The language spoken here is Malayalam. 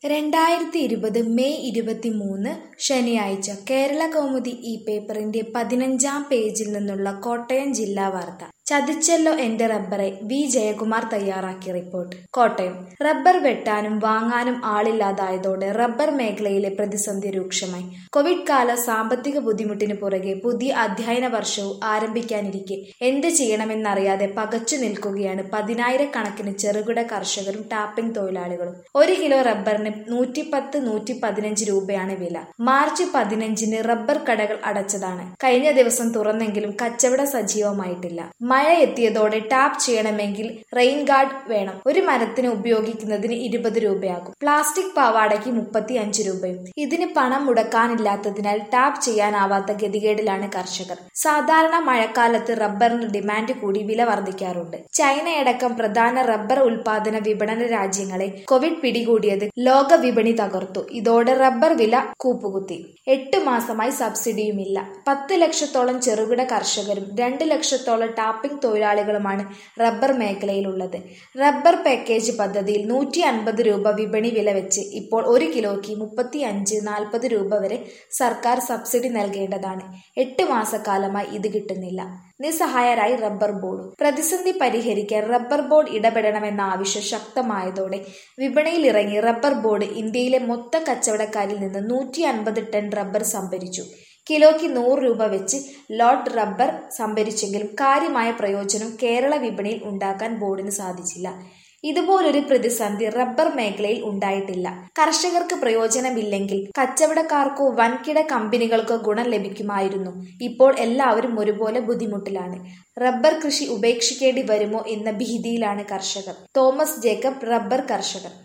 2020 മെയ് 23 ശനിയാഴ്ച കേരളകൗമുദി ഈ പേപ്പറിന്റെ 15-ാം പേജിൽ നിന്നുള്ള കോട്ടയം ജില്ലാ വാർത്ത. ചതിച്ചല്ലോ എന്റെ റബ്ബറെ. വി ജയകുമാർ തയ്യാറാക്കിയ റിപ്പോർട്ട്. കോട്ടയം. റബ്ബർ വെട്ടാനും വാങ്ങാനും ആളില്ലാതായതോടെ റബ്ബർ മേഖലയിലെ പ്രതിസന്ധി രൂക്ഷമായി. കോവിഡ് കാല സാമ്പത്തിക ബുദ്ധിമുട്ടിന് പുറകെ പുതിയ അധ്യയന വർഷവും ആരംഭിക്കാനിരിക്കെ എന്ത് ചെയ്യണമെന്നറിയാതെ പകച്ചു നിൽക്കുകയാണ് പതിനായിരക്കണക്കിന് ചെറുകിട കർഷകരും ടാപ്പിംഗ് തൊഴിലാളികളും. 1 കിലോ റബ്ബറിന് 110-115 രൂപയാണ് വില. മാർച്ച് 15-ന് റബ്ബർ കടകൾ അടച്ചതാണ്. കഴിഞ്ഞ ദിവസം തുറന്നെങ്കിലും കച്ചവട സജീവമായിട്ടില്ല. മഴ എത്തിയതോടെ ടാപ്പ് ചെയ്യണമെങ്കിൽ റെയിൻ ഗാർഡ് വേണം. ഒരു മരത്തിന് ഉപയോഗിക്കുന്നതിന് 20 രൂപയാകും. പ്ലാസ്റ്റിക് പാവാടയ്ക്ക് 35 രൂപയും. ഇതിന് പണം മുടക്കാനില്ലാത്തതിനാൽ ടാപ്പ് ചെയ്യാനാവാത്ത ഗതികേടിലാണ് കർഷകർ. സാധാരണ മഴക്കാലത്ത് റബ്ബറിന് ഡിമാൻഡ് കൂടി വില വർദ്ധിക്കാറുണ്ട്. ചൈനയടക്കം പ്രധാന റബ്ബർ ഉൽപാദന വിപണന രാജ്യങ്ങളെ കോവിഡ് പിടികൂടിയത് ലോക വിപണി തകർത്തു. ഇതോടെ റബ്ബർ വില കൂപ്പുകുത്തി. 8 മാസമായി സബ്സിഡിയുമില്ല. 10 ലക്ഷത്തോളം ചെറുകിട കർഷകരും 2 ലക്ഷത്തോളം ടാപ്പിംഗ് തൊഴിലാളികളുമാണ് റബ്ബർ മേഖലയിലുള്ളത്. റബ്ബർ പാക്കേജ് പദ്ധതിയിൽ 150 രൂപ വിപണി വില വെച്ച് ഇപ്പോൾ 1 കിലോയ്ക്ക് 35-40 രൂപ വരെ സർക്കാർ സബ്സിഡി നൽകേണ്ടതാണ്. 8 മാസക്കാലമായി ഇത് കിട്ടുന്നില്ല. നിസ്സഹായരായി റബ്ബർ ബോർഡ്. പ്രതിസന്ധി പരിഹരിക്കാൻ റബ്ബർ ബോർഡ് ഇടപെടണമെന്ന ആവശ്യം ശക്തമായതോടെ വിപണിയിലിറങ്ങി റബ്ബർ ബോർഡ് ഇന്ത്യയിലെ മൊത്ത കച്ചവടക്കാരിൽ നിന്ന് 150 ടൺ റബ്ബർ സംഭരിച്ചു. കിലോയ്ക്ക് 100 രൂപ വെച്ച് ലോട്ട് റബ്ബർ സംഭരിച്ചെങ്കിലും കാര്യമായ പ്രയോജനം കേരള വിപണിയിൽ ഉണ്ടാക്കാൻ ബോർഡിന് സാധിച്ചില്ല. ഇതുപോലൊരു പ്രതിസന്ധി റബ്ബർ മേഖലയിൽ ഉണ്ടായിട്ടില്ല. കർഷകർക്ക് പ്രയോജനമില്ലെങ്കിൽ കച്ചവടക്കാർക്കോ വൻകിട കമ്പനികൾക്കോ ഗുണം ലഭിക്കുമായിരുന്നു. ഇപ്പോൾ എല്ലാവരും ഒരുപോലെ ബുദ്ധിമുട്ടിലാണ്. റബ്ബർ കൃഷി ഉപേക്ഷിക്കേണ്ടി വരുമോ എന്ന ഭീതിയിലാണ് കർഷകർ. തോമസ് ജേക്കബ്, റബ്ബർ കർഷകർ.